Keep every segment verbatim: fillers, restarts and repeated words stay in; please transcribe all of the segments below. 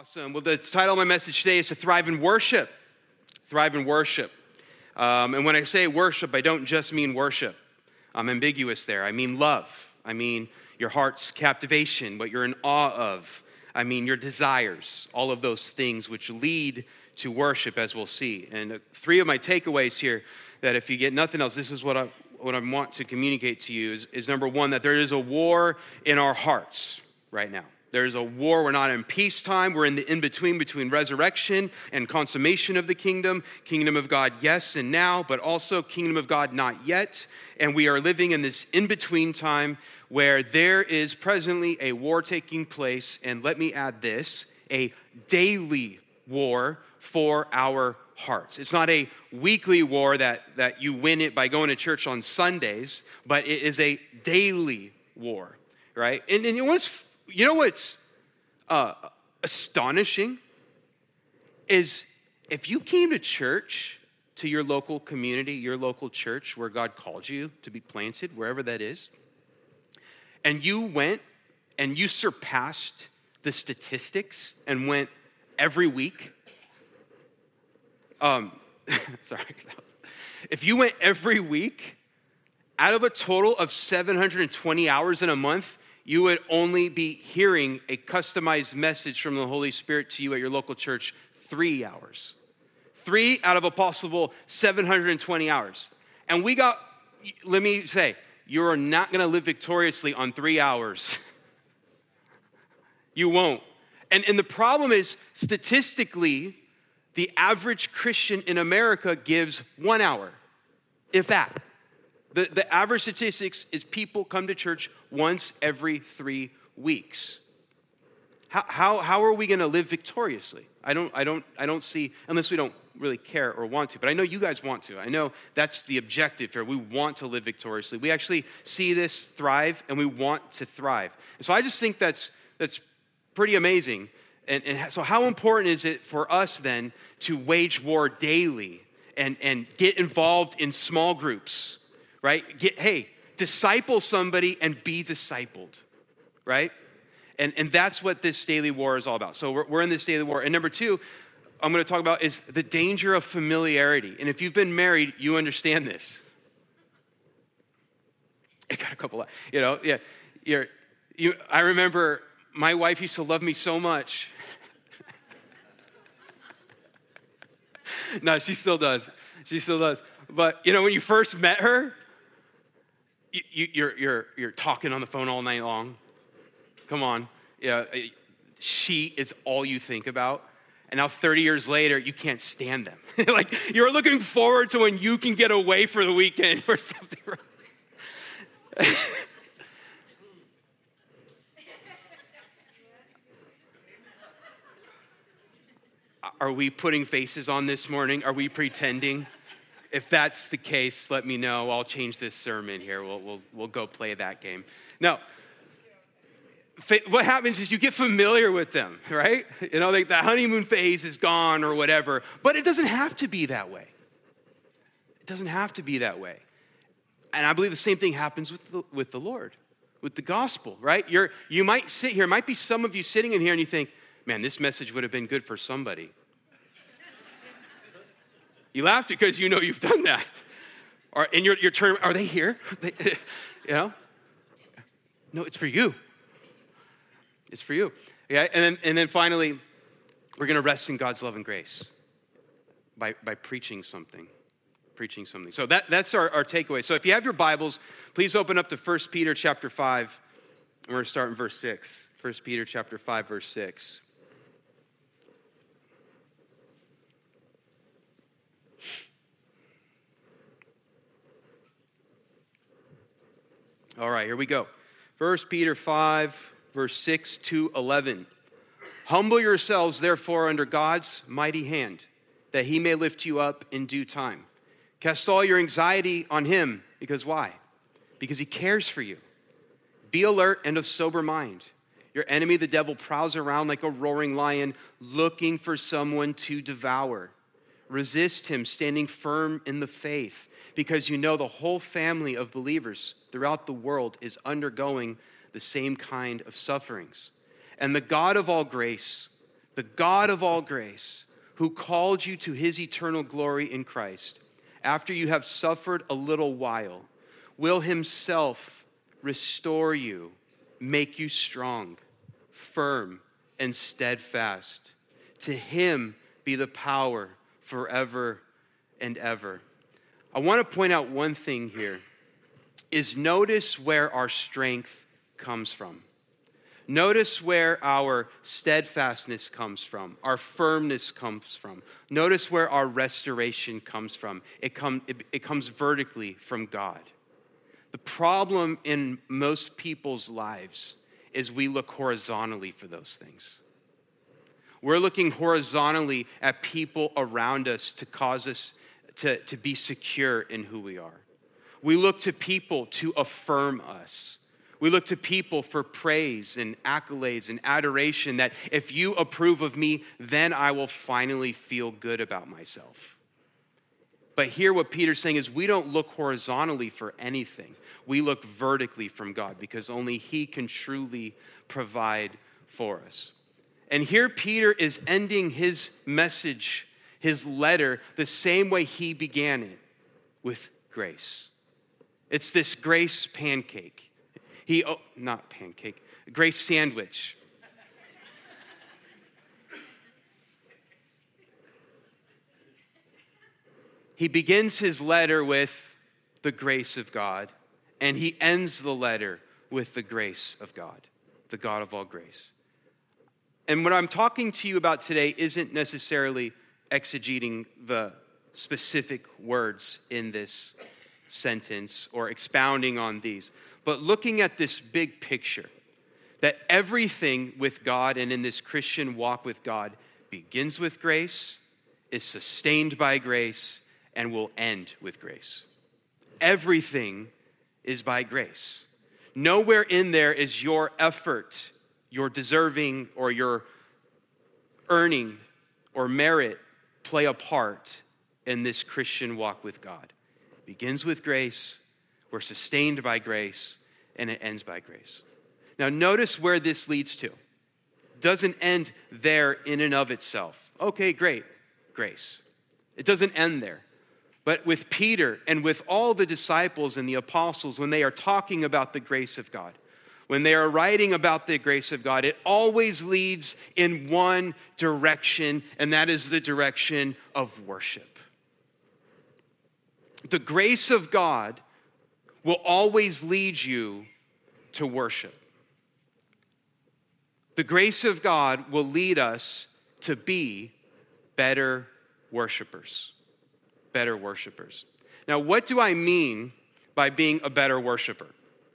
Awesome. Well, the title of my message today is to thrive in worship. Thrive in worship. Um, and when I say worship, I don't just mean worship. I'm ambiguous there. I mean love. I mean your heart's captivation, what you're in awe of. I mean your desires, all of those things which lead to worship, as we'll see. And uh, three of my takeaways here that if you get nothing else, this is what I, what I want to communicate to you is, is number one, that there is a war in our hearts right now. There's a war. We're not in peacetime. We're in the in-between between resurrection and consummation of the kingdom. Kingdom of God, yes and now, but also kingdom of God, not yet. And we are living in this in-between time where there is presently a war taking place. And let me add this, a daily war for our hearts. It's not a weekly war that, that you win it by going to church on Sundays, but it is a daily war, right? And, and what's You know what's uh, astonishing is if you came to church, to your local community, your local church where God called you to be planted, wherever that is, and you went and you surpassed the statistics and went every week. Um, sorry. If you went every week, out of a total of seven hundred twenty hours in a month, you would only be hearing a customized message from the Holy Spirit to you at your local church three hours. Three out of a possible seven hundred twenty hours. And we got, let me say, you're not going to live victoriously on three hours. You won't. And, and the problem is, statistically, the average Christian in America gives one hour, if that. The, the average statistics is people come to church once every three weeks. How, how, how are we going to live victoriously? I don't, I, don't, I don't see, unless we don't really care or want to, but I know you guys want to. I know that's the objective here. We want to live victoriously. We actually see this thrive, and we want to thrive. And so I just think that's, that's pretty amazing. And, and so how important is it for us then to wage war daily and, and get involved in small groups? Right? Get, hey, disciple somebody and be discipled, right? And, and that's what this daily war is all about. So we're, we're in this daily war. And number two, I'm going to talk about is the danger of familiarity. And if you've been married, you understand this. I got a couple of, you know, yeah. You're, you, I remember my wife used to love me so much. No, she still does. She still does. But, you know, when you first met her, You, you're, you're, you're talking on the phone all night long. Come on. Yeah, she is all you think about. And now thirty years later, you can't stand them. Like, you're looking forward to when you can get away for the weekend or something. Are we putting faces on this morning? Are we pretending? If that's the case, let me know. I'll change this sermon here. We'll, we'll, we'll go play that game. Now, what happens is you get familiar with them, right? You know, like the honeymoon phase is gone or whatever, but it doesn't have to be that way. It doesn't have to be that way. And I believe the same thing happens with the, with the Lord, with the gospel, right? You're, you might sit here, might be some of you sitting in here and you think, man, this message would have been good for somebody. You laughed because you know you've done that. Or in your, your term, are they here? They, you know? No, it's for you. It's for you. Yeah, and then and then finally, we're gonna rest in God's love and grace by, by preaching something. Preaching something. So that, that's our, our takeaway. So if you have your Bibles, please open up to First Peter chapter five. We're gonna start in verse six. First Peter chapter five, verse six. All right, here we go. First Peter five, verse six to eleven. Humble yourselves, therefore, under God's mighty hand, that he may lift you up in due time. Cast all your anxiety on him, because why? Because he cares for you. Be alert and of sober mind. Your enemy, the devil, prowls around like a roaring lion, looking for someone to devour. Resist him, standing firm in the faith, because you know the whole family of believers throughout the world is undergoing the same kind of sufferings. And the God of all grace, the God of all grace, who called you to his eternal glory in Christ, after you have suffered a little while, will himself restore you, make you strong, firm, and steadfast. To him be the power forever and ever. I want to point out one thing here, is notice where our strength comes from. Notice where our steadfastness comes from, our firmness comes from. Notice where our restoration comes from. It, come, it, it comes vertically from God. The problem in most people's lives is we look horizontally for those things. We're looking horizontally at people around us to cause us to, to be secure in who we are. We look to people to affirm us. We look to people for praise and accolades and adoration, that if you approve of me, then I will finally feel good about myself. But here what Peter's saying is we don't look horizontally for anything. We look vertically from God, because only he can truly provide for us. And here Peter is ending his message, his letter, the same way he began it, with grace. It's this grace pancake. He, oh, not pancake, grace sandwich. He begins his letter with the grace of God, and he ends the letter with the grace of God, the God of all grace. And what I'm talking to you about today isn't necessarily exegeting the specific words in this sentence or expounding on these, but looking at this big picture, that everything with God and in this Christian walk with God begins with grace, is sustained by grace, and will end with grace. Everything is by grace. Nowhere in there is your effort, your deserving, or your earning or merit play a part in this Christian walk with God. It begins with grace, we're sustained by grace, and it ends by grace. Now notice where this leads to. It doesn't end there in and of itself. Okay, great, grace. It doesn't end there. But with Peter and with all the disciples and the apostles, when they are talking about the grace of God, when they are writing about the grace of God, it always leads in one direction, and that is the direction of worship. The grace of God will always lead you to worship. The grace of God will lead us to be better worshipers. Better worshipers. Now, what do I mean by being a better worshiper?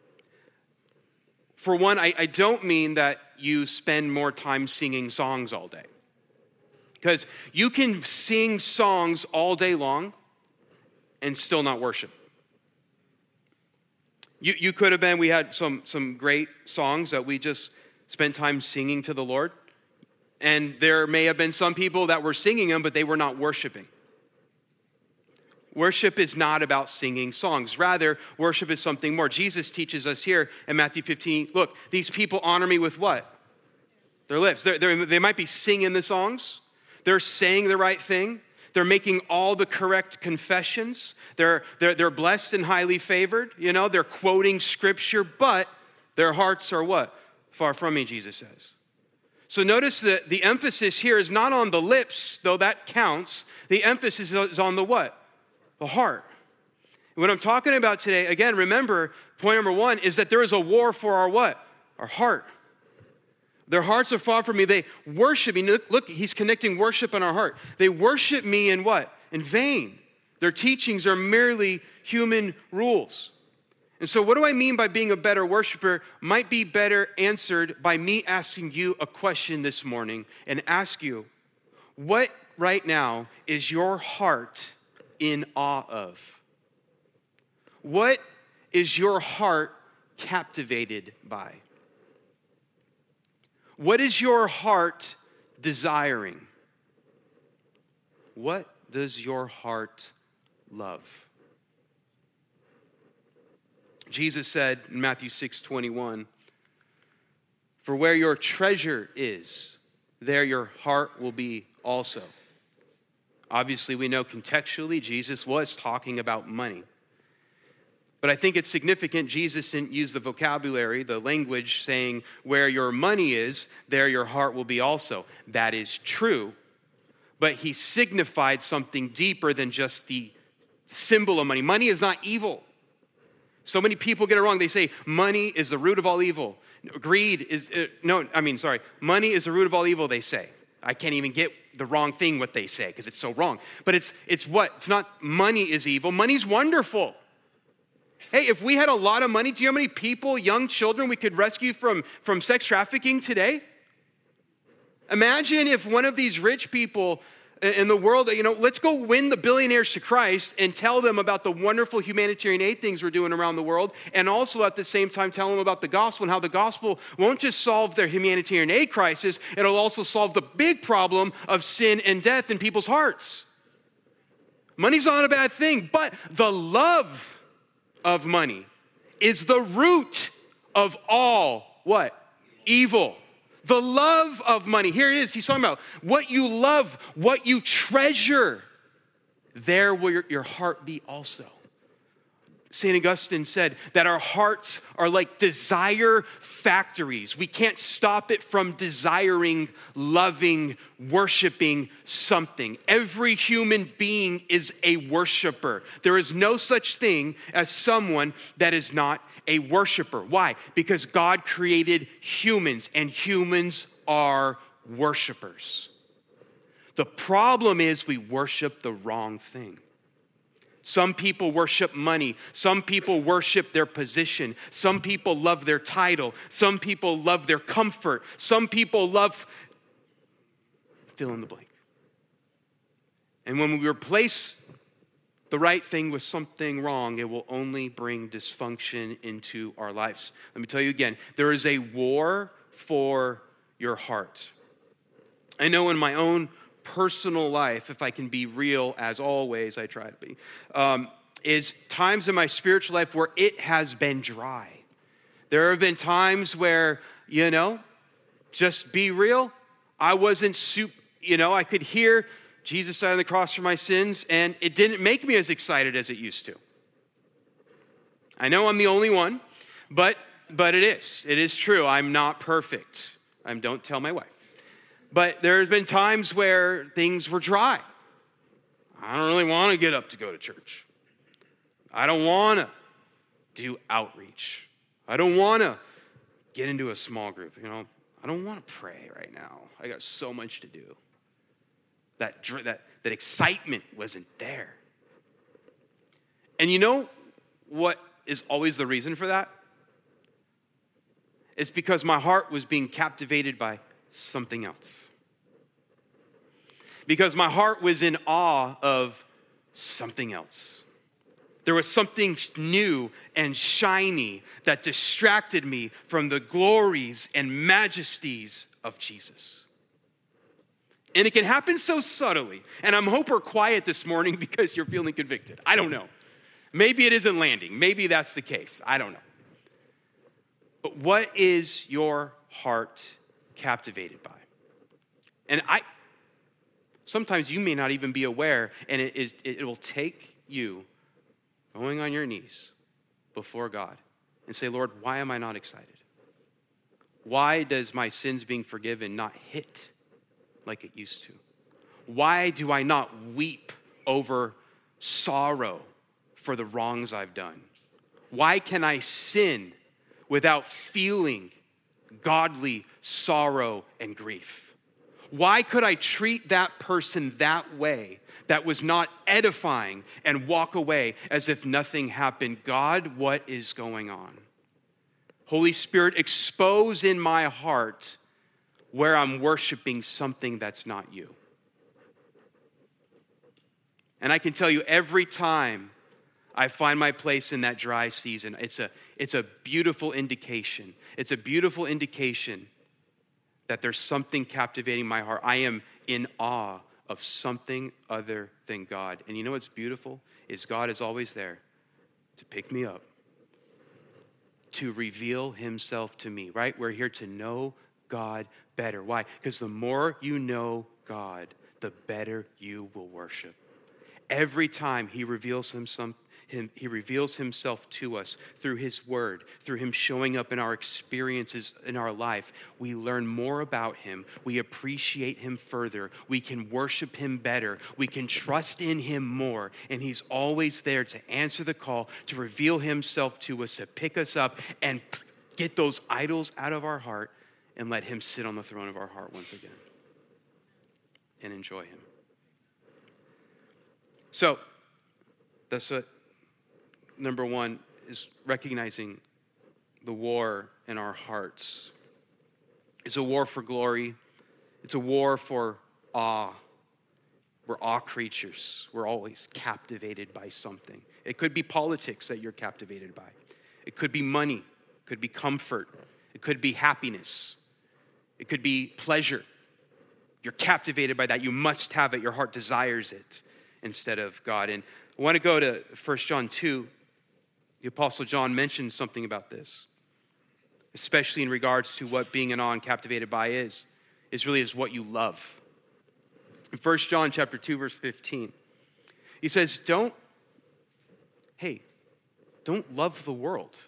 For one, I, I don't mean that you spend more time singing songs all day. Because you can sing songs all day long and still not worship. You, you could have been, we had some, some great songs that we just spent time singing to the Lord. And there may have been some people that were singing them, but they were not worshiping. Worship is not about singing songs. Rather, worship is something more. Jesus teaches us here in Matthew fifteen, look, these people honor me with what? Their lips. They're, they're, they might be singing the songs. They're saying the right thing. They're making all the correct confessions. They're, they're, they're blessed and highly favored. You know, they're quoting scripture, but their hearts are what? Far from me, Jesus says. So notice that the emphasis here is not on the lips, though that counts. The emphasis is on the what? The heart. What I'm talking about today, again, remember, point number one is that there is a war for our what? Our heart. Their hearts are far from me. They worship me. Look, look, he's connecting worship and our heart. They worship me in what? In vain. Their teachings are merely human rules. And so what do I mean by being a better worshiper might be better answered by me asking you a question this morning and ask you, what right now is your heart in awe of? What is your heart captivated by? What is your heart desiring? What does your heart love? Jesus said in Matthew six twenty-one, for where your treasure is, there your heart will be also. Obviously, we know contextually Jesus was talking about money. But I think it's significant Jesus didn't use the vocabulary, the language saying, where your money is, there your heart will be also. That is true. But he signified something deeper than just the symbol of money. Money is not evil. So many people get it wrong. They say money is the root of all evil. Greed is, uh, no, I mean, sorry. Money is the root of all evil, they say. I can't even get the wrong thing what they say because it's so wrong. But it's it's what? It's not money is evil. Money's wonderful. Hey, if we had a lot of money, do you know how many people, young children, we could rescue from, from sex trafficking today? Imagine if one of these rich people in the world, you know, let's go win the billionaires to Christ and tell them about the wonderful humanitarian aid things we're doing around the world, and also at the same time tell them about the gospel and how the gospel won't just solve their humanitarian aid crisis, it'll also solve the big problem of sin and death in people's hearts. Money's not a bad thing, but the love of money is the root of all, what? Evil. The love of money. Here it is. He's talking about what you love, what you treasure. There will your, your heart be also. Saint Augustine said that our hearts are like desire factories. We can't stop it from desiring, loving, worshiping something. Every human being is a worshiper. There is no such thing as someone that is not a worshiper. Why? Because God created humans, and humans are worshipers. The problem is we worship the wrong thing. Some people worship money. Some people worship their position. Some people love their title. Some people love their comfort. Some people love fill in the blank. And when we replace the right thing with something wrong, it will only bring dysfunction into our lives. Let me tell you again, there is a war for your heart. I know in my own personal life, if I can be real, as always, I try to be, um, is times in my spiritual life where it has been dry. There have been times where, you know, just be real, I wasn't super, you know, I could hear Jesus died on the cross for my sins, and it didn't make me as excited as it used to. I know I'm the only one, but but it is. It is true. I'm not perfect. I don't tell my wife. But there's been times where things were dry. I don't really want to get up to go to church. I don't want to do outreach. I don't want to get into a small group. You know, I don't want to pray right now. I got so much to do. That, that, that excitement wasn't there. And you know what is always the reason for that? It's because my heart was being captivated by something else. Because my heart was in awe of something else. There was something new and shiny that distracted me from the glories and majesties of Jesus. And it can happen so subtly. And I'm hoping we're quiet this morning because you're feeling convicted. I don't know. Maybe it isn't landing. Maybe that's the case. I don't know. But what is your heart captivated by? And I, sometimes you may not even be aware, and it is, it will take you going on your knees before God and say, Lord, why am I not excited? Why does my sins being forgiven not hit like it used to? Why do I not weep over sorrow for the wrongs I've done? Why can I sin without feeling godly sorrow and grief? Why could I treat that person that way that was not edifying and walk away as if nothing happened? God, what is going on? Holy Spirit, expose in my heart where I'm worshiping something that's not you. And I can tell you every time I find my place in that dry season, it's a, it's a beautiful indication. It's a beautiful indication that there's something captivating my heart. I am in awe of something other than God. And you know what's beautiful? Is God is always there to pick me up, to reveal himself to me, right? We're here to know God better. Why? Because the more you know God, the better you will worship. Every time he reveals himself, him, he reveals himself to us through his word, through him showing up in our experiences in our life, we learn more about him. We appreciate him further. We can worship him better. We can trust in him more. And he's always there to answer the call, to reveal himself to us, to pick us up and get those idols out of our heart and let him sit on the throne of our heart once again and enjoy him. So that's what number one is, recognizing the war in our hearts. It's a war for glory. It's a war for awe. We're awe creatures. We're always captivated by something. It could be politics that you're captivated by. It could be money. It could be comfort. It could be happiness. It could be pleasure. You're captivated by that. You must have it. Your heart desires it instead of God. And I want to go to First John two. The Apostle John mentions something about this, especially in regards to what being an awe and captivated by is. Is really is what you love. In First John chapter two, verse fifteen, he says, don't, hey, don't love the world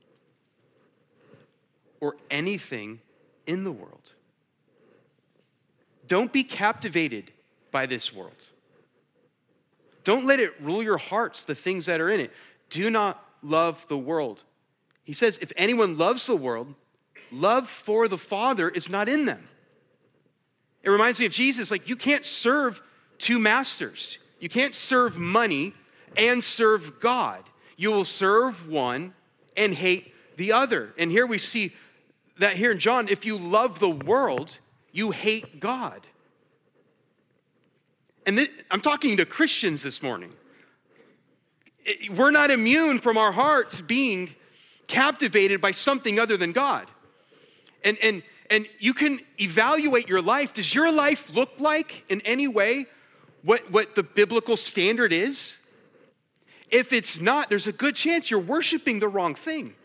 or anything in the world. Don't be captivated by this world. Don't let it rule your hearts, the things that are in it. Do not love the world. He says, if anyone loves the world, love for the Father is not in them. It reminds me of Jesus, like you can't serve two masters. You can't serve money and serve God. You will serve one and hate the other. And here we see that here in John, if you love the world, you hate God. And this, I'm talking to Christians this morning. We're not immune from our hearts being captivated by something other than God. And, and, and you can evaluate your life. Does your life look like in any way what, what the biblical standard is? If it's not, there's a good chance you're worshiping the wrong thing.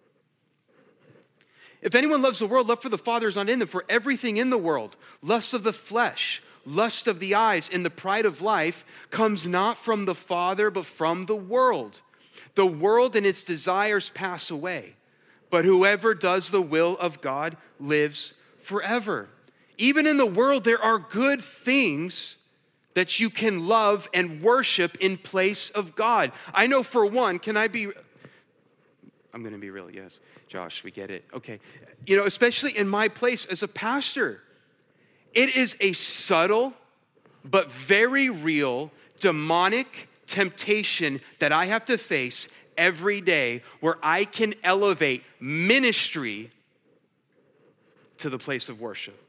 If anyone loves the world, love for the Father is not in them. For everything in the world, lust of the flesh, lust of the eyes, and the pride of life comes not from the Father, but from the world. The world and its desires pass away, but whoever does the will of God lives forever. Even in the world, there are good things that you can love and worship in place of God. I know for one, can I be, I'm going to be real, yes. Josh, we get it. Okay. You know, especially in my place as a pastor, it is a subtle but very real demonic temptation that I have to face every day where I can elevate ministry to the place of worship.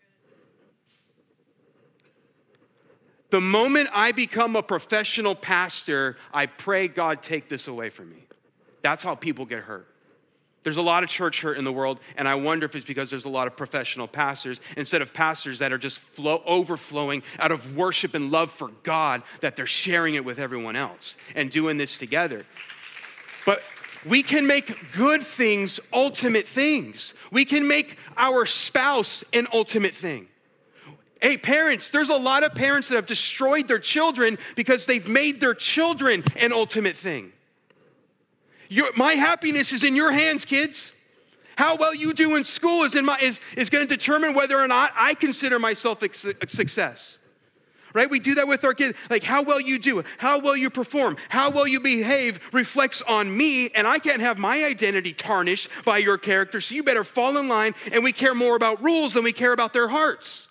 The moment I become a professional pastor, I pray God take this away from me. That's how people get hurt. There's a lot of church hurt in the world, and I wonder if it's because there's a lot of professional pastors instead of pastors that are just flow, overflowing out of worship and love for God, that they're sharing it with everyone else and doing this together. But we can make good things ultimate things. We can make our spouse an ultimate thing. Hey, parents, there's a lot of parents that have destroyed their children because they've made their children an ultimate thing. Your, my happiness is in your hands, kids. How well you do in school is in my is, is going to determine whether or not I consider myself a success. Right? We do that with our kids. Like how well you do, how well you perform, how well you behave reflects on me, and I can't have my identity tarnished by your character, so you better fall in line, and we care more about rules than we care about their hearts.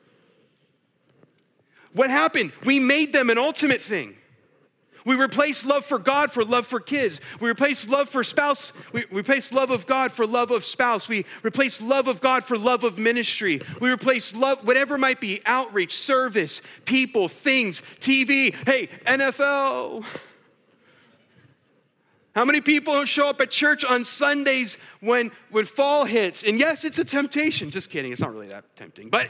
What happened? We made them an ultimate thing. We replaced love for God for love for kids. We replaced love for spouse. We replaced love of God for love of spouse. We replaced love of God for love of ministry. We replaced love, whatever might be, outreach, service, people, things, T V. Hey, N F L. How many people don't show up at church on Sundays when, when fall hits? And yes, it's a temptation. Just kidding. It's not really that tempting. But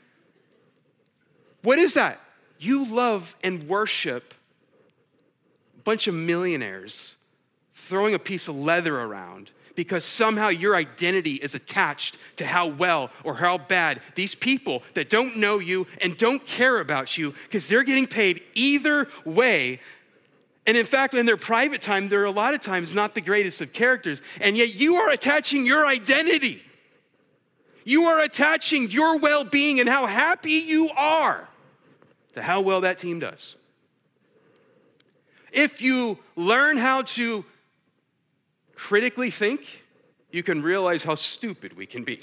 what is that? You love and worship bunch of millionaires throwing a piece of leather around because somehow your identity is attached to how well or how bad these people that don't know you and don't care about you, because they're getting paid either way. And in fact, in their private time, they're a lot of times not the greatest of characters, and yet you are attaching your identity. You are attaching your well-being and how happy you are to how well that team does. If you learn how to critically think, you can realize how stupid we can be.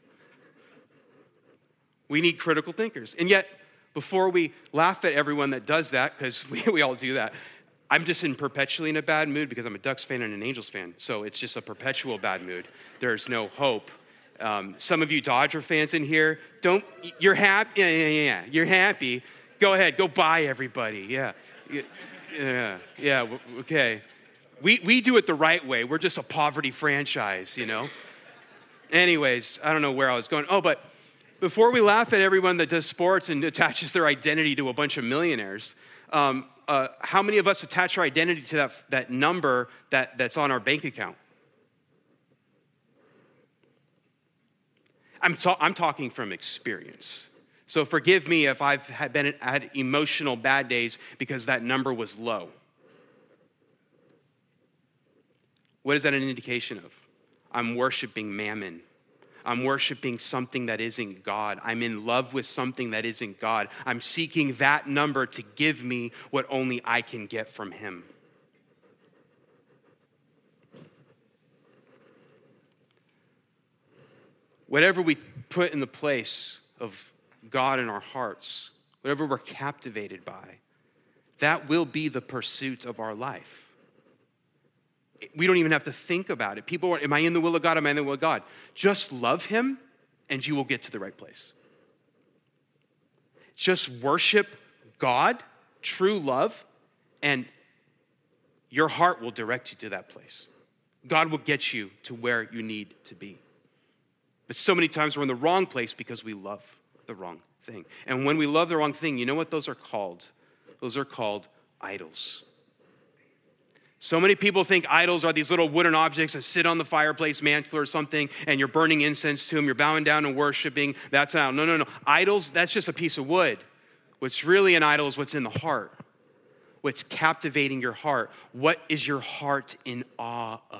We need critical thinkers. And yet, before we laugh at everyone that does that, because we, we all do that, I'm just in perpetually in a bad mood because I'm a Ducks fan and an Angels fan. So it's just a perpetual bad mood. There's no hope. Um, some of you Dodger fans in here, don't, you're happy, yeah, yeah, yeah, you're happy. Go ahead, go buy everybody, yeah. Yeah, yeah, okay. We we do it the right way. We're just a poverty franchise, you know? Anyways, I don't know where I was going. Oh, but before we laugh at everyone that does sports and attaches their identity to a bunch of millionaires, um, uh, how many of us attach our identity to that, that number that, that's on our bank account? I'm, ta- I'm talking from experience. So forgive me if I've had been had emotional bad days because that number was low. What is that an indication of? I'm worshiping mammon. I'm worshiping something that isn't God. I'm in love with something that isn't God. I'm seeking that number to give me what only I can get from him. Whatever we put in the place of God in our hearts, whatever we're captivated by, that will be the pursuit of our life. We don't even have to think about it. People are, am I in the will of God? Am I in the will of God? Just love him and you will get to the right place. Just worship God, true love, and your heart will direct you to that place. God will get you to where you need to be. But so many times we're in the wrong place because we love the wrong thing. And when we love the wrong thing, you know what those are called? Those are called idols. So many people think idols are these little wooden objects that sit on the fireplace mantle or something, and you're burning incense to them, you're bowing down and worshiping. That's how. No, no, no. Idols, that's just a piece of wood. What's really an idol is what's in the heart. What's captivating your heart. What is your heart in awe of?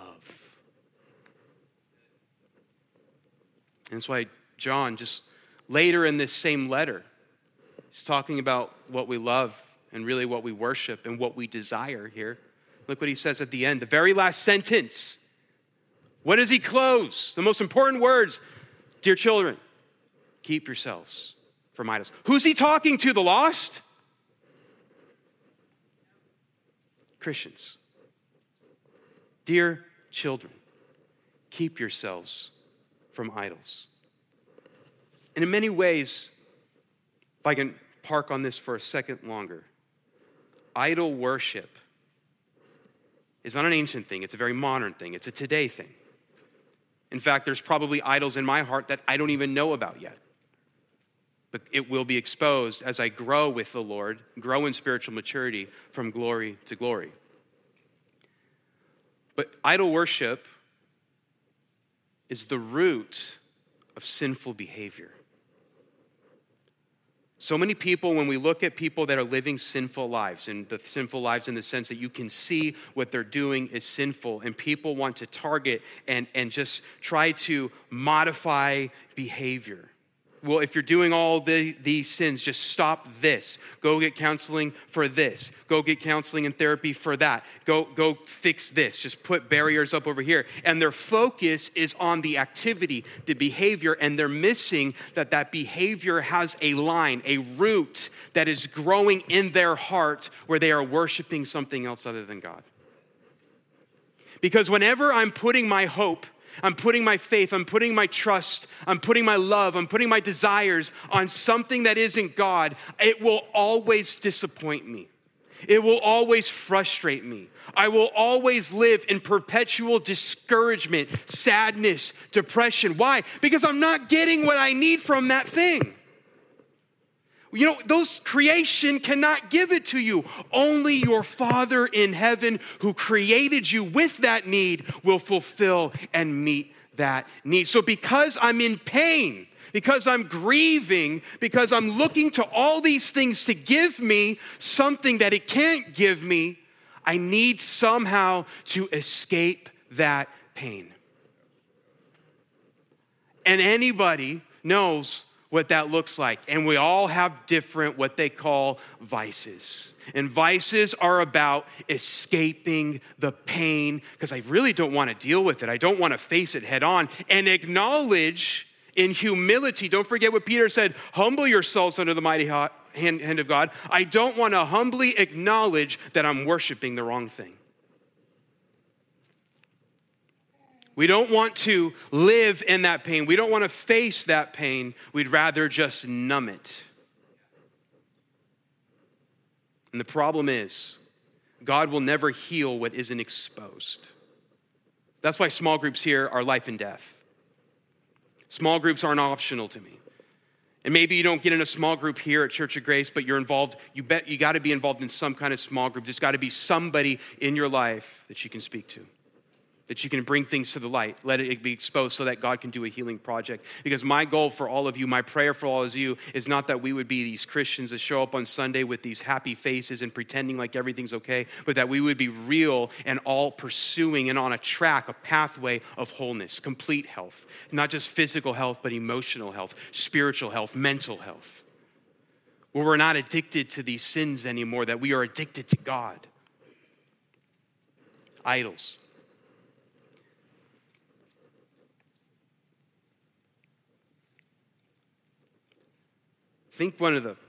And that's why John, just later in this same letter, he's talking about what we love and really what we worship and what we desire here. Look what he says at the end, the very last sentence. What does he close? The most important words, dear children, keep yourselves from idols. Who's he talking to, the lost? Christians. Dear children, keep yourselves from idols. And in many ways, if I can park on this for a second longer, idol worship is not an ancient thing. It's a very modern thing. It's a today thing. In fact, there's probably idols in my heart that I don't even know about yet. But it will be exposed as I grow with the Lord, grow in spiritual maturity from glory to glory. But idol worship is the root of sinful behavior. So many people, when we look at people that are living sinful lives, and the sinful lives in the sense that you can see what they're doing is sinful, and people want to target and, and just try to modify behavior. Well, if you're doing all the, these sins, just stop this. Go get counseling for this. Go get counseling and therapy for that. Go, go fix this. Just put barriers up over here. And their focus is on the activity, the behavior, and they're missing that that behavior has a line, a root that is growing in their heart where they are worshiping something else other than God. Because whenever I'm putting my hope, I'm putting my faith, I'm putting my trust, I'm putting my love, I'm putting my desires on something that isn't God, it will always disappoint me. It will always frustrate me. I will always live in perpetual discouragement, sadness, depression. Why? Because I'm not getting what I need from that thing. You know, those creation cannot give it to you. Only your Father in heaven who created you with that need will fulfill and meet that need. So because I'm in pain, because I'm grieving, because I'm looking to all these things to give me something that it can't give me, I need somehow to escape that pain. And anybody knows what that looks like. And we all have different, what they call vices. And vices are about escaping the pain because I really don't want to deal with it. I don't want to face it head on and acknowledge in humility. Don't forget what Peter said, humble yourselves under the mighty hand, hand of God. I don't want to humbly acknowledge that I'm worshiping the wrong thing. We don't want to live in that pain. We don't want to face that pain. We'd rather just numb it. And the problem is, God will never heal what isn't exposed. That's why small groups here are life and death. Small groups aren't optional to me. And maybe you don't get in a small group here at Church of Grace, but you're involved, you bet you got to be involved in some kind of small group. There's got to be somebody in your life that you can speak to, that you can bring things to the light, let it be exposed so that God can do a healing project. Because my goal for all of you, my prayer for all of you is not that we would be these Christians that show up on Sunday with these happy faces and pretending like everything's okay, but that we would be real and all pursuing and on a track, a pathway of wholeness, complete health. Not just physical health, but emotional health, spiritual health, mental health. Where we're not addicted to these sins anymore, that we are addicted to God. Idols. Think one of the,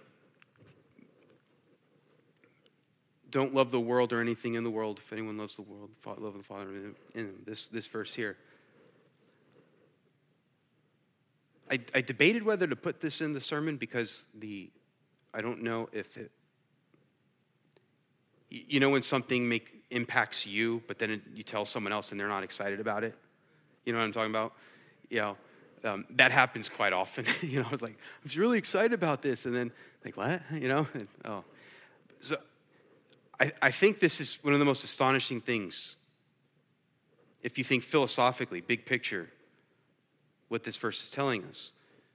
don't love the world or anything in the world. If anyone loves the world, love the Father in him. This, this verse here. I, I debated whether to put this in the sermon because the, I don't know if it, you know when something make, impacts you, but then it, you tell someone else and they're not excited about it? You know what I'm talking about? Yeah. Um, that happens quite often. You know, I was like, I'm really excited about this. And then, like, what? You know? And, oh. So I, I think this is one of the most astonishing things. If you think philosophically, big picture, what this verse is telling us.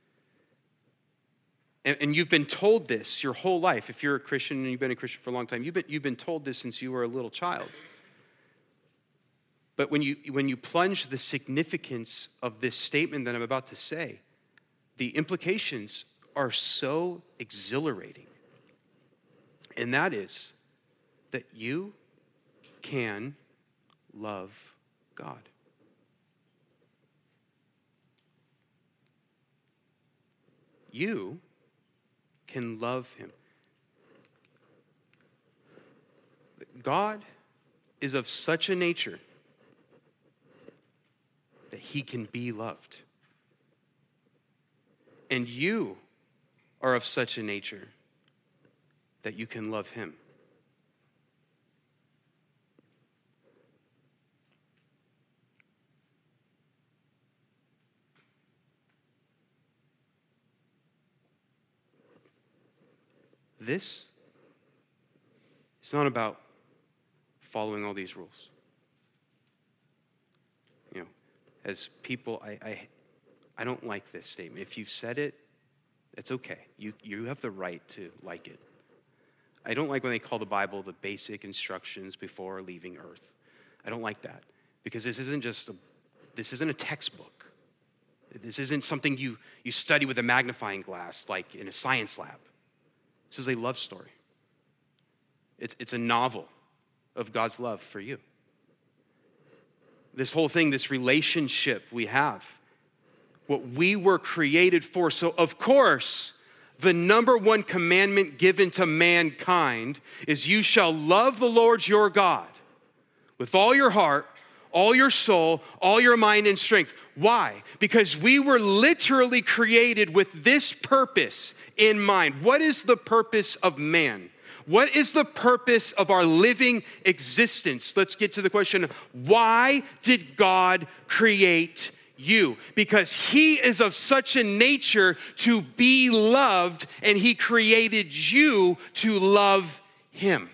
And, and you've been told this your whole life. If you're a Christian and you've been a Christian for a long time, you've been, you've been told this since you were a little child. But when you when you plunge the significance of this statement that I'm about to say, the implications are so exhilarating. And that is that you can love God. You can love him. God is of such a nature that he can be loved. And you are of such a nature that you can love him. This is not about following all these rules. You know, as people, I, I, I don't like this statement. If you've said it, it's okay. You, you have the right to like it. I don't like when they call the Bible the basic instructions before leaving earth. I don't like that because this isn't just a, this isn't a textbook. This isn't something you, you study with a magnifying glass like in a science lab. This is a love story. It's, it's a novel of God's love for you. This whole thing, this relationship we have, what we were created for. So of course, the number one commandment given to mankind is you shall love the Lord your God with all your heart, all your soul, all your mind and strength. Why? Because we were literally created with this purpose in mind. What is the purpose of man? What is the purpose of our living existence? Let's get to the question, why did God create you, because he is of such a nature to be loved, and he created you to love him.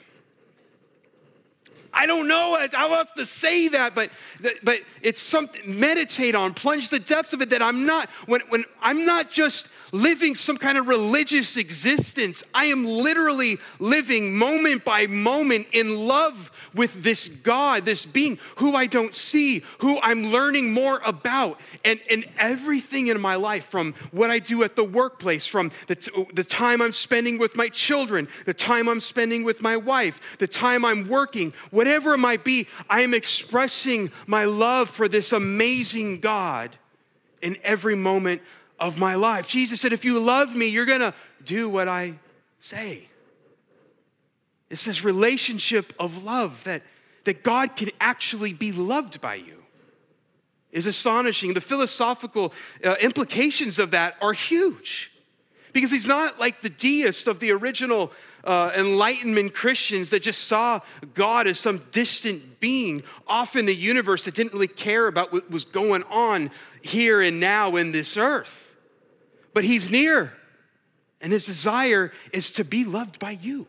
I don't know how else to say that, but, but it's something, meditate on, plunge the depths of it, that I'm not, when, when I'm not just living some kind of religious existence, I am literally living moment by moment in love with this God, this being who I don't see, who I'm learning more about. And, and everything in my life, from what I do at the workplace, from the, t- the time I'm spending with my children, the time I'm spending with my wife, the time I'm working, whatever it might be, I am expressing my love for this amazing God in every moment of my life. Jesus said, if you love me, you're going to do what I say. It's this relationship of love that, that God can actually be loved by you is astonishing. The philosophical uh, implications of that are huge, because he's not like the deist of the original uh, Enlightenment Christians that just saw God as some distant being off in the universe that didn't really care about what was going on here and now in this earth. But he's near, and his desire is to be loved by you.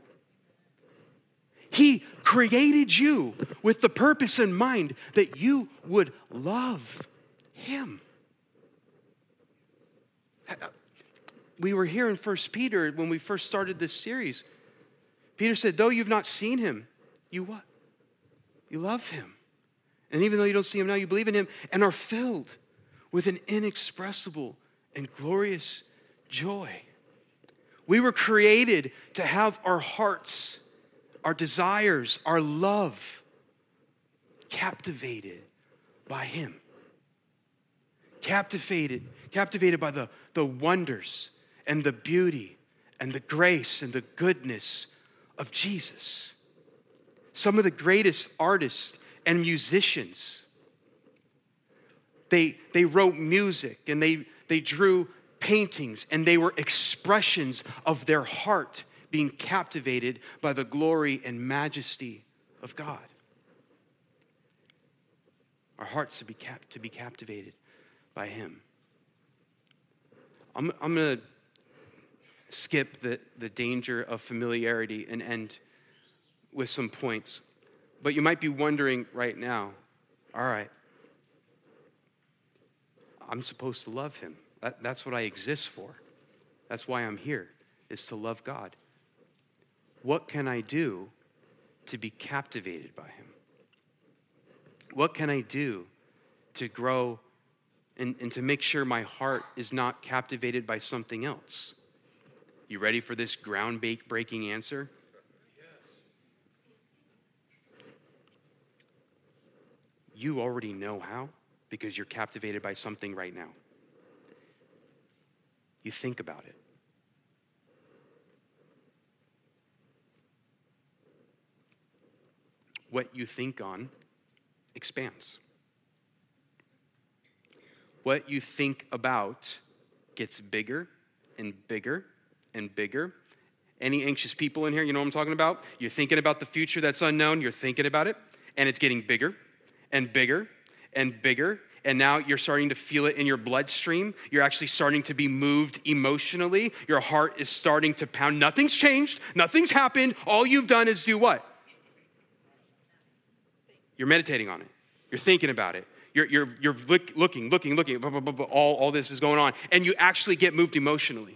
He created you with the purpose in mind that you would love him. We were here in First Peter when we first started this series. Peter said, though you've not seen him, you what? You love him. And even though you don't see him now, you believe in him and are filled with an inexpressible and glorious joy. We were created to have our hearts, our desires, our love captivated by him. Captivated, captivated by the, the wonders and the beauty and the grace and the goodness of Jesus. Some of the greatest artists and musicians, they, they wrote music and they, they drew paintings, and they were expressions of their heart being captivated by the glory and majesty of God. Our hearts to be cap- to be captivated by him. I'm, I'm going to skip the, the danger of familiarity and end with some points. But you might be wondering right now, all right, I'm supposed to love him. That, that's what I exist for. That's why I'm here, is to love God. What can I do to be captivated by him? What can I do to grow and, and to make sure my heart is not captivated by something else? You ready for this ground-breaking answer? Yes. You already know how, because you're captivated by something right now. You think about it. What you think on expands. What you think about gets bigger and bigger and bigger. Any anxious people in here, you know what I'm talking about? You're thinking about the future that's unknown, you're thinking about it, and it's getting bigger and bigger and bigger. And now you're starting to feel it in your bloodstream. You're actually starting to be moved emotionally. Your heart is starting to pound. Nothing's changed. Nothing's happened. All you've done is do what? You're meditating on it. You're thinking about it. You're, you're, you're look, looking, looking, looking. Blah, blah, blah, blah, all, all this is going on. And you actually get moved emotionally.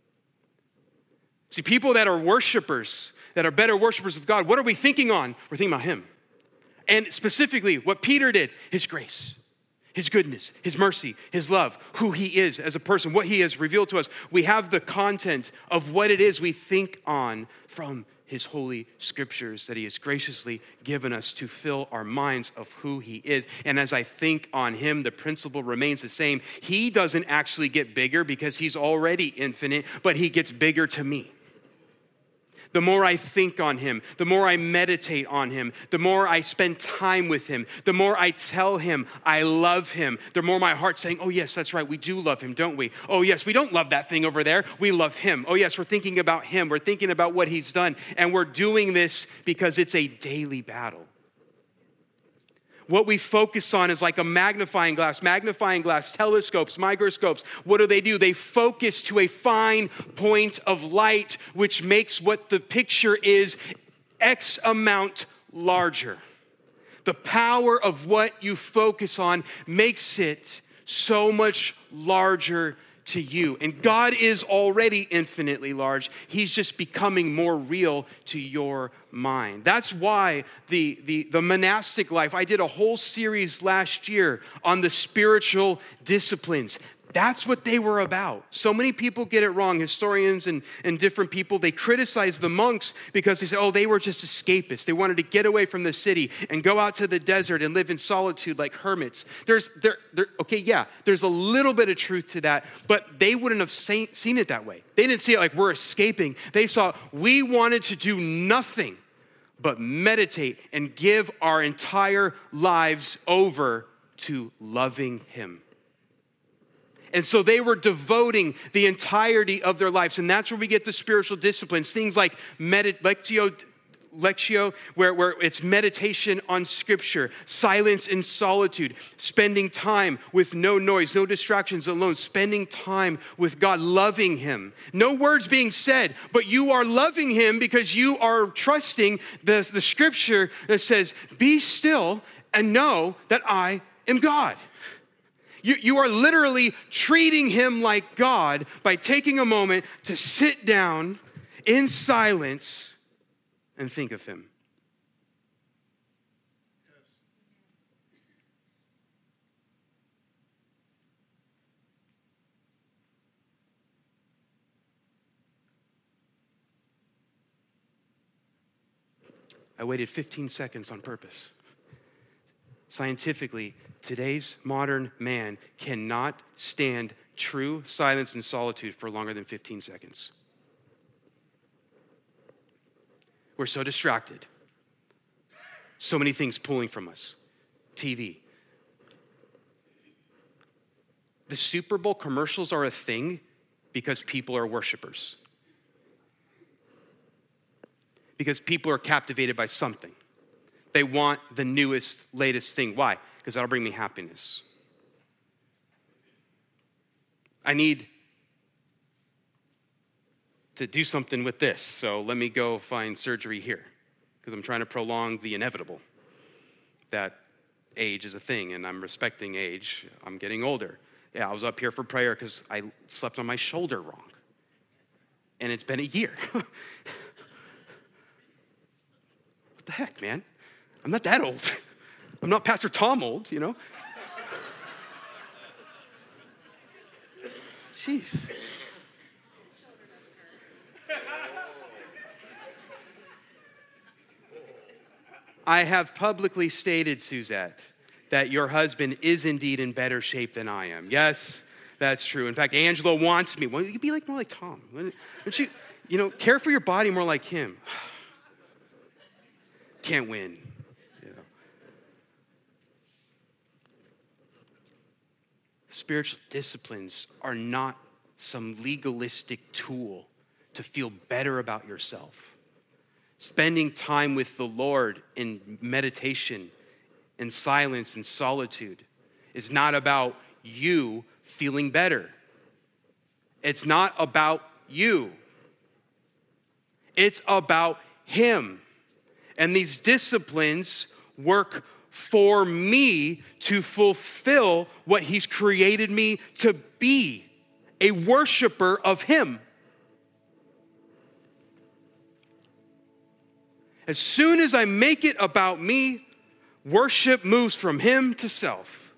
See, people that are worshipers, that are better worshipers of God, what are we thinking on? We're thinking about him. And specifically, what Peter did, his grace. His goodness, his mercy, his love, who he is as a person, what he has revealed to us. We have the content of what it is we think on from his holy scriptures that he has graciously given us to fill our minds of who he is. And as I think on him, the principle remains the same. He doesn't actually get bigger because he's already infinite, but he gets bigger to me. The more I think on him, the more I meditate on him, the more I spend time with him, the more I tell him I love him, the more my heart's saying, oh yes, that's right, we do love him, don't we? Oh yes, we don't love that thing over there, we love him. Oh yes, we're thinking about him, we're thinking about what he's done, and we're doing this because it's a daily battle. What we focus on is like a magnifying glass, magnifying glass, telescopes, microscopes. What do they do? They focus to a fine point of light, which makes what the picture is X amount larger. The power of what you focus on makes it so much larger to you. And God is already infinitely large. He's just becoming more real to your mind. That's why the, the, the monastic life, I did a whole series last year on the spiritual disciplines. That's what they were about. So many people get it wrong, historians and, and different people. They criticize the monks because they say, oh, they were just escapists. They wanted to get away from the city and go out to the desert and live in solitude like hermits. There's, there, there, okay, yeah, there's a little bit of truth to that, but they wouldn't have seen, seen it that way. They didn't see it like we're escaping. They saw we wanted to do nothing but meditate and give our entire lives over to loving him. And so they were devoting the entirety of their lives. And that's where we get the spiritual disciplines. Things like medit- lectio, lectio where, where it's meditation on scripture, silence and solitude, spending time with no noise, no distractions alone, spending time with God, loving him. No words being said, but you are loving him because you are trusting the, the scripture that says, be still and know that I am God. You, you are literally treating him like God by taking a moment to sit down in silence and think of him. I waited fifteen seconds on purpose. Scientifically, today's modern man cannot stand true silence and solitude for longer than fifteen seconds. We're so distracted. So many things pulling from us. T V. The Super Bowl commercials are a thing because people are worshipers. Because people are captivated by something. They want the newest, latest thing. Why? Because that'll bring me happiness. I need to do something with this, so let me go find surgery here because I'm trying to prolong the inevitable. That age is a thing, and I'm respecting age. I'm getting older. Yeah, I was up here for prayer because I slept on my shoulder wrong, and it's been a year. What the heck, man? I'm not that old. I'm not Pastor Tom old, you know? Jeez. I have publicly stated, Suzette, that your husband is indeed in better shape than I am. Yes, that's true. In fact, Angela wants me. Well, you be like more like Tom. Don't you, you know, care for your body more like him. Can't win. Spiritual disciplines are not some legalistic tool to feel better about yourself. Spending time with the Lord in meditation, in silence and solitude is not about you feeling better. It's not about you. It's about him. And these disciplines work for me to fulfill what he's created me to be, a worshiper of him. As soon as I make it about me, worship moves from him to self.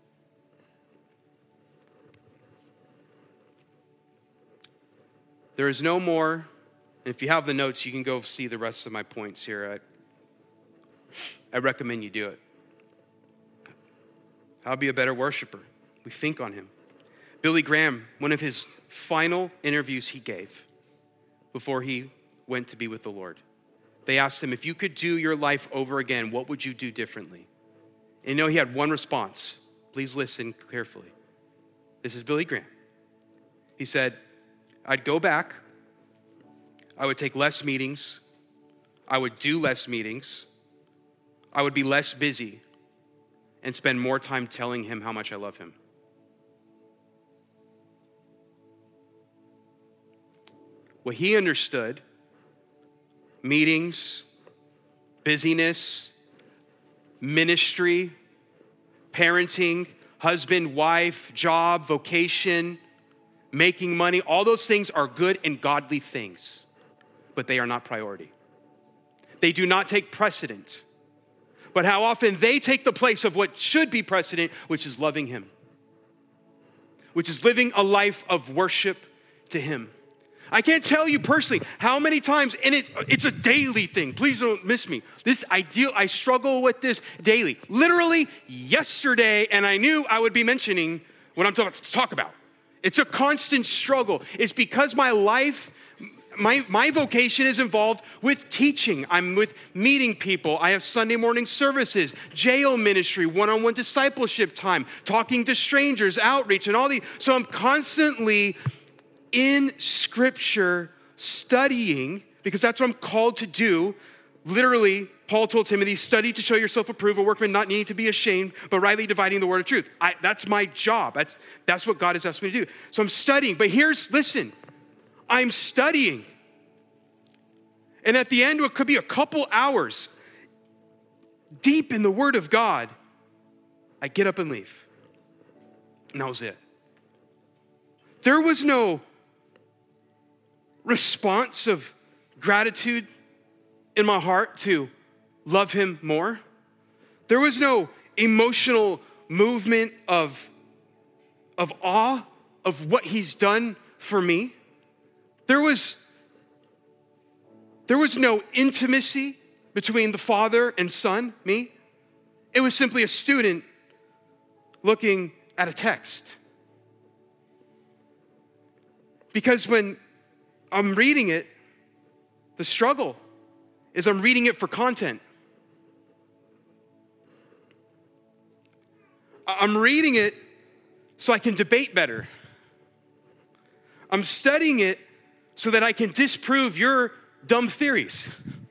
There is no more, and if you have the notes, you can go see the rest of my points here. I, I recommend you do it. How to be a better worshiper. We think on him. Billy Graham, one of his final interviews he gave before he went to be with the Lord. They asked him, if you could do your life over again, what would you do differently? And you know, he had one response. Please listen carefully. This is Billy Graham. He said, I'd go back. I would take less meetings. I would do less meetings. I would be less busy. and spend more time telling him how much I love him. What he understood, meetings, busyness, ministry, parenting, husband, wife, job, vocation, making money, all those things are good and godly things, but they are not priority. They do not take precedent. But how often they take the place of what should be precedent, which is loving him, which is living a life of worship to him. I can't tell you personally how many times, and it's, it's a daily thing. Please don't miss me. This ideal, I struggle with this daily. Literally yesterday, and I knew I would be mentioning what I'm talking to talk about. It's a constant struggle. It's because my life, my, my vocation is involved with teaching. I'm with meeting people. I have Sunday morning services, jail ministry, one-on-one discipleship time, talking to strangers, outreach, and all these. So I'm constantly in Scripture, studying, because that's what I'm called to do. Literally, Paul told Timothy, study to show yourself approved, a workman not needing to be ashamed, but rightly dividing the word of truth. I, that's my job. That's, that's what God has asked me to do. So I'm studying, but here's, listen, I'm studying. And at the end, it could be a couple hours deep in the Word of God. I get up and leave. And that was it. There was no response of gratitude in my heart to love him more. There was no emotional movement of, of awe of what he's done for me. There was, there was no intimacy between the Father and Son, me. It was simply a student looking at a text. Because when I'm reading it, the struggle is I'm reading it for content. I'm reading it so I can debate better. I'm studying it so that I can disprove your dumb theories.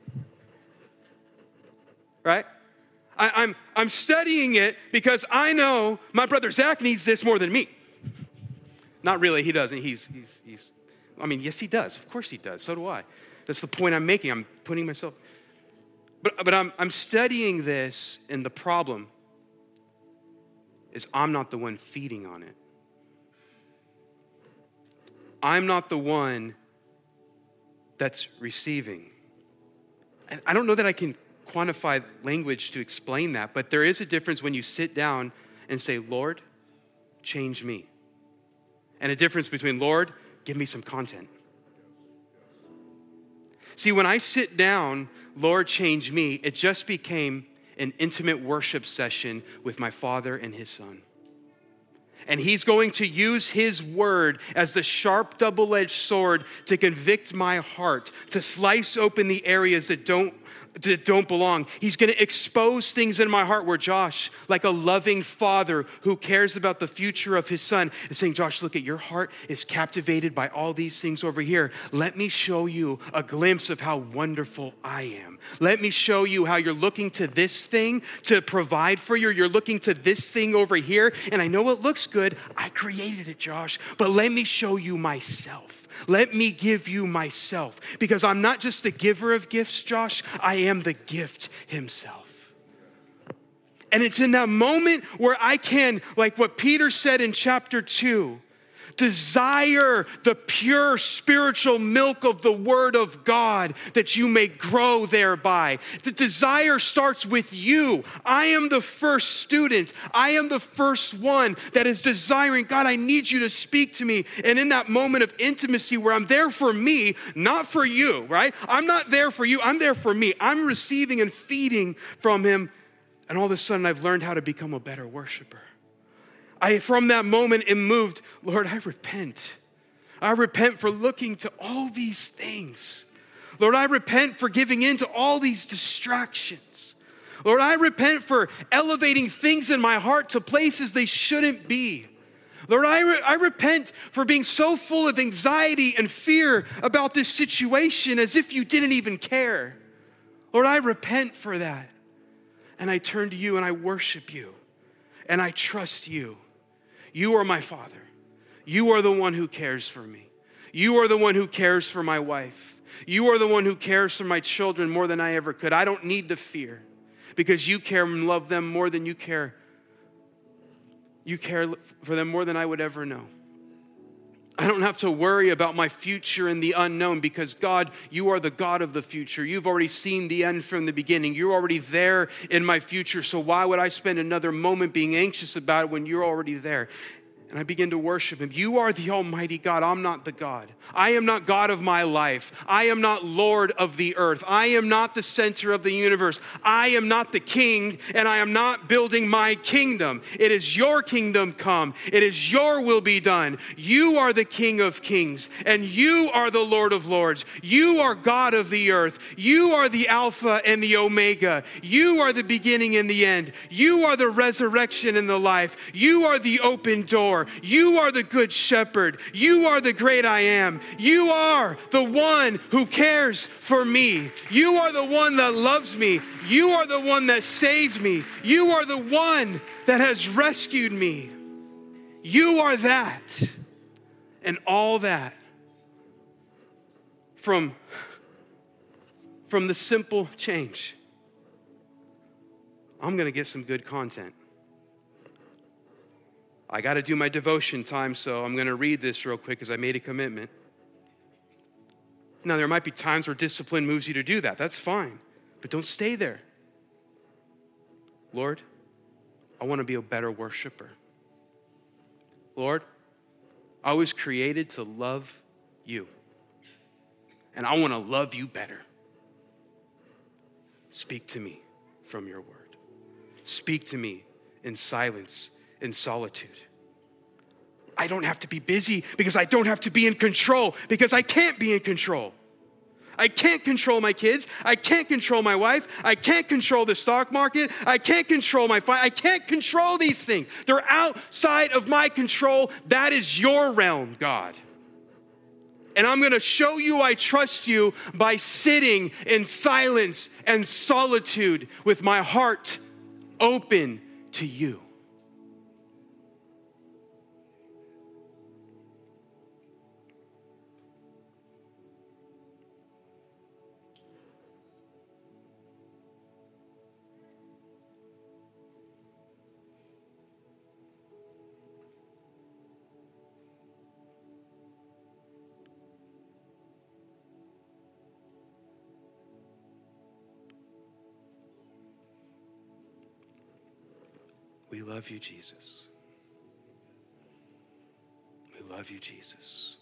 Right? I, I'm, I'm studying it because I know my brother Zach needs this more than me. Not really, he doesn't. He's, he's, he's, I mean, yes, he does. Of course he does. So do I. That's the point I'm making. I'm putting myself, but, but I'm, I'm studying this, and the problem is I'm not the one feeding on it. I'm not the one that's receiving. And I don't know that I can quantify language to explain that, but there is a difference when you sit down and say, Lord, change me. And a difference between, Lord, give me some content. See, when I sit down, Lord, change me, it just became an intimate worship session with my Father and his Son. And he's going to use his word as the sharp double-edged sword to convict my heart, to slice open the areas that don't that don't belong. He's going to expose things in my heart where Josh, like a loving father who cares about the future of his son, is saying, Josh, look at your heart is captivated by all these things over here. Let me show you a glimpse of how wonderful I am. Let me show you how you're looking to this thing to provide for you. You're looking to this thing over here. And I know it looks good. I created it, Josh. But let me show you myself. Let me give you myself, because I'm not just the giver of gifts, Josh. I am the gift himself. And it's in that moment where I can, like what Peter said in chapter two, desire the pure spiritual milk of the word of God that you may grow thereby. The desire starts with you. I am the first student. I am the first one that is desiring, God, I need you to speak to me. And in that moment of intimacy where I'm there for me, not for you, right? I'm not there for you. I'm there for me. I'm receiving and feeding from him. And all of a sudden I've learned how to become a better worshiper. I, from that moment, it moved, Lord, I repent. I repent for looking to all these things. Lord, I repent for giving in to all these distractions. Lord, I repent for elevating things in my heart to places they shouldn't be. Lord, I, re- I repent for being so full of anxiety and fear about this situation as if you didn't even care. Lord, I repent for that. And I turn to you and I worship you. and I trust you. You are my Father. You are the one who cares for me. You are the one who cares for my wife. You are the one who cares for my children more than I ever could. I don't need to fear because you care and love them more than you care. You care for them more than I would ever know. I don't have to worry about my future and the unknown because, God, you are the God of the future. You've already seen the end from the beginning. You're already there in my future. So why would I spend another moment being anxious about it when you're already there? And I begin to worship him. You are the Almighty God. I'm not the God. I am not God of my life. I am not Lord of the earth. I am not the center of the universe. I am not the king, and I am not building my kingdom. It is your kingdom come. It is your will be done. You are the King of kings, and you are the Lord of lords. You are God of the earth. You are the Alpha and the Omega. You are the beginning and the end. You are the resurrection and the life. You are the open door. You are the good shepherd. You are the great I am. You are the one who cares for me. You are the one that loves me. You are the one that saved me. You are the one that has rescued me. You are that and all that. From, from the simple change, I'm going to get some good content. I got to do my devotion time, so I'm going to read this real quick because I made a commitment. Now, there might be times where discipline moves you to do that. That's fine, but don't stay there. Lord, I want to be a better worshiper. Lord, I was created to love you, and I want to love you better. Speak to me from your word. Speak to me in silence, in solitude. I don't have to be busy because I don't have to be in control because I can't be in control. I can't control my kids. I can't control my wife. I can't control the stock market. I can't control my fi- I can't control these things. They're outside of my control. That is your realm, God. And I'm going to show you I trust you by sitting in silence and solitude with my heart open to you. We love you, Jesus. We love you, Jesus.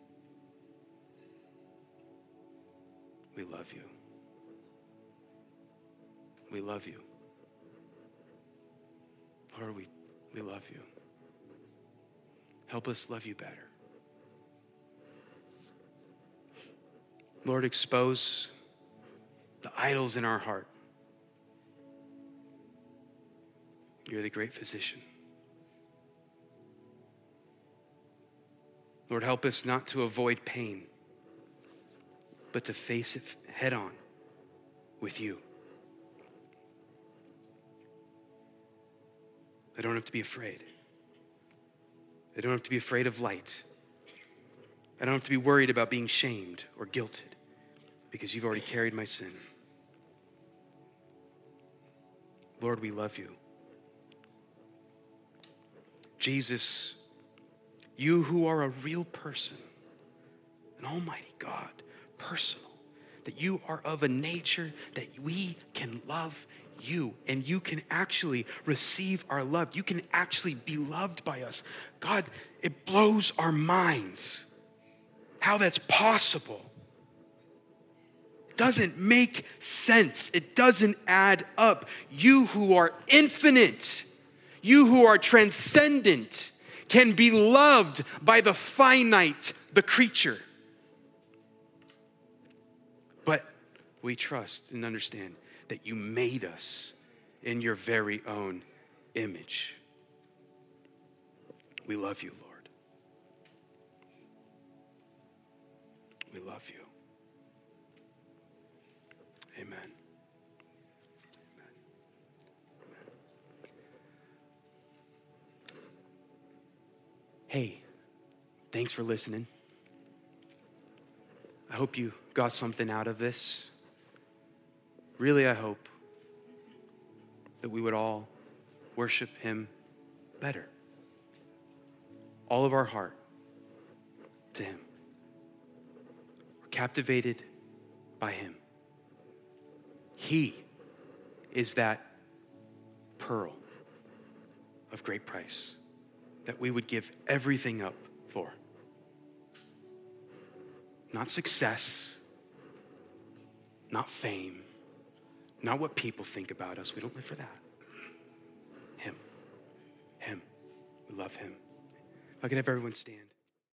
We love you. We love you. Lord, we, we love you. Help us love you better. Lord, expose the idols in our heart. You're the great physician. Lord, help us not to avoid pain, but to face it head on with you. I don't have to be afraid. I don't have to be afraid of light. I don't have to be worried about being shamed or guilted because you've already carried my sin. Lord, we love you. Jesus, you who are a real person, an almighty God, personal, that you are of a nature that we can love you and you can actually receive our love. You can actually be loved by us. God, it blows our minds how that's possible. It doesn't make sense. It doesn't add up. You who are infinite, you who are transcendent, can be loved by the finite, the creature. But we trust and understand that you made us in your very own image. We love you, Lord. We love you. Amen. hey, thanks for listening. I hope you got something out of this. Really, I hope that we would all worship him better. All of our heart to him. We're captivated by him. He is that pearl of great price that we would give everything up for. Not success, not fame, not what people think about us. We don't live for that. Him. Him. We love him. If I could have everyone stand.